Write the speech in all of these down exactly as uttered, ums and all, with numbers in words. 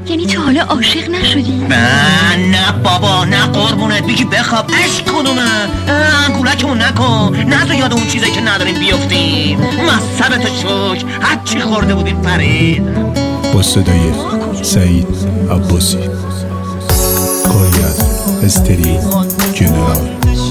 یعنی تا حالا عاشق نشدی؟ نه نه بابا، نه قربونت بگی بخواب. عشق کدومه؟ انگولکمون نکن، نذار یاد اون چیزایی که نداریم بیافتیم. مصبت شک هرچی خورده بودیم پرید. با صدای سعید عباسی، کاری از استری جنرال.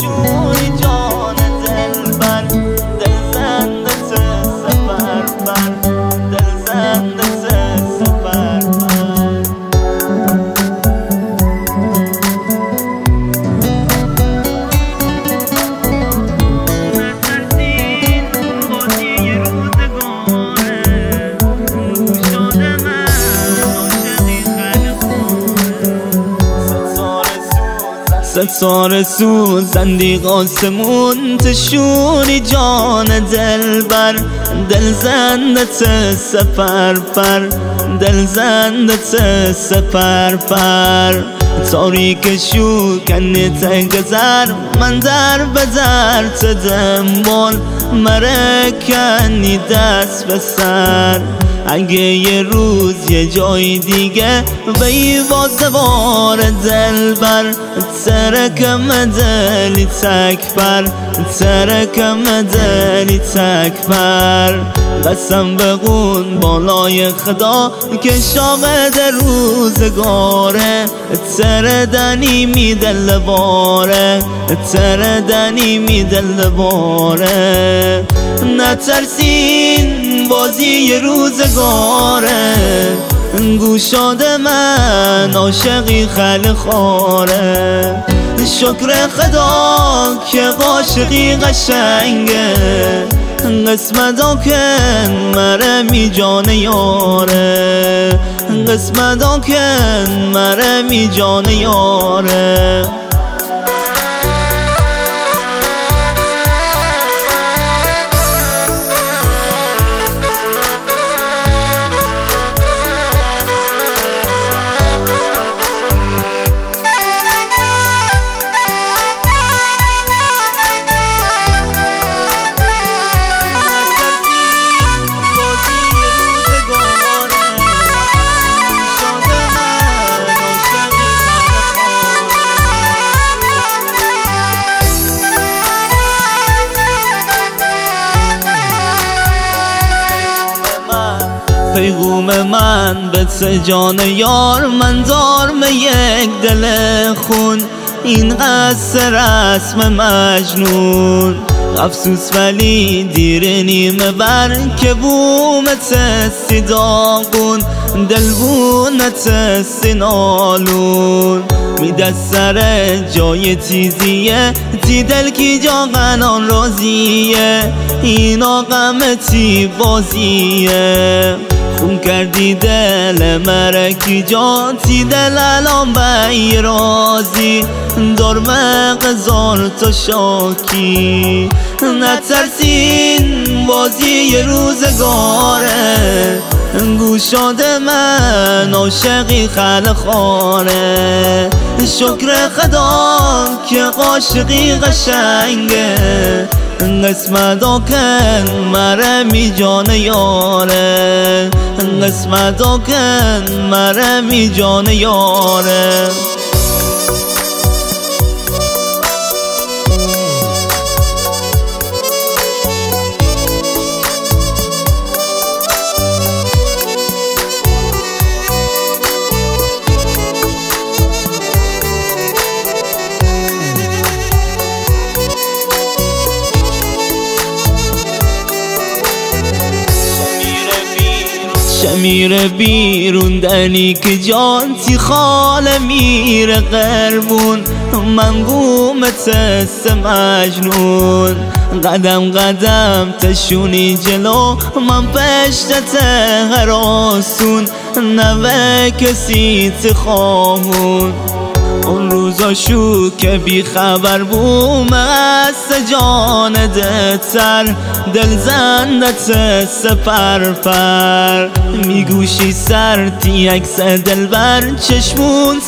ستاره سوزندی قاسمون تشونی جان دل بر دل زندت سفر پر دل زندت سفر پر تاریک شو کنی تگذر من در بدر تدنبال مرکنی دست به سر اگه یه روز یه جای دیگه بی واسوار دل بر ترکم دلی تکبر ترکم دلی تکبر قسم بگون بالای خدا که شاهد روزگاره تردنی می دل باره تردنی می دل باره نترسین بازی روزگاره گوشاد من عاشقی خل خاره شکر خدا که عاشقی قشنگه قسمتا کن مرمی جان یاره قسمتا کن مرمی جان یاره پیغوم من به جان یار من دارم یک دل خون این قصر رسم مجنون افسوس ولی دیر نیمه بر که بومت سیداغون دل بونت سینالون میده سر جای تیزیه تی دل کی جا غنان رازیه اینا غمتی بازیه خون کردی دل مرکی جا تی دل الان بی رازی دار مغزار تا شاکی نترسین بازی روزگاره گوشاد من عاشقی خل خاره شکر خدا که عاشقی قشنگه قسمتا کن مرمی جان یاره قسمتا کن مرمی جان یاره میره بیرون دنی که جان تی خاله میره قربون من گومت است مجنون قدم قدم تشونی جلو من پشتت هراسون نوه کسی تخامون اون روزا شو که بی خبر بوم از جان دتر دل زندت سپر پر میگوشی سر تی اکس دل بر چشمون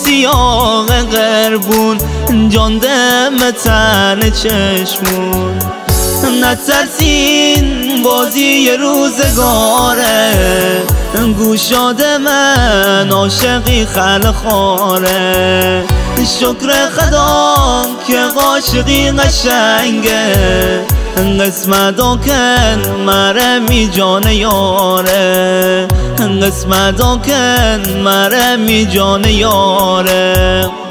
سیاه قربون جان دم تن چشمون نترسین بازی روزگاره، گوشاد من عاشقی خلخاره. شکر خدا که عاشقی قشنگه، قسمت کن مرمی جان یاره، قسمت کن مرمی جان یاره.